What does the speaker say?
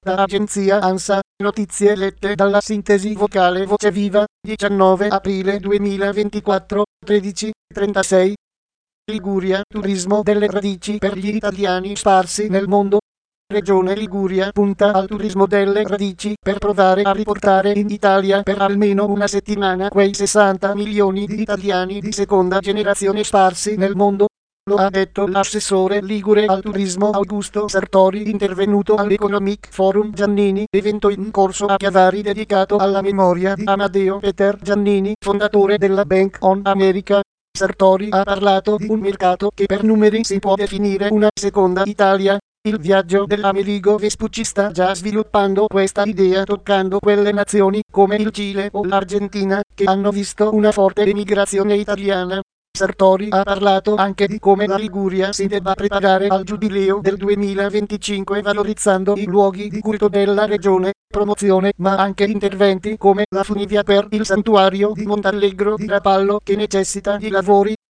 Da agenzia ANSA, notizie lette dalla sintesi vocale Voce Viva, 19 aprile 2024, 13:36. Liguria, turismo delle radici per gli italiani sparsi nel mondo. Regione Liguria punta al turismo delle radici per provare a riportare in Italia per almeno una settimana quei 60 milioni di italiani di seconda generazione sparsi nel mondo. Lo ha detto l'assessore ligure al turismo Augusto Sartori, intervenuto all'Economic Forum Giannini, evento in corso a Chiavari dedicato alla memoria di Amadeo Peter Giannini, fondatore della Bank on America. Sartori ha parlato di un mercato che per numeri si può definire una seconda Italia. Il viaggio dell'Amerigo Vespucci sta già sviluppando questa idea, toccando quelle nazioni come il Cile o l'Argentina che hanno visto una forte emigrazione italiana. Sartori ha parlato anche di come la Liguria si debba preparare al giubileo del 2025 valorizzando i luoghi di culto della regione, promozione ma anche interventi come la funivia per il santuario di Montallegro di Rapallo che necessita di lavori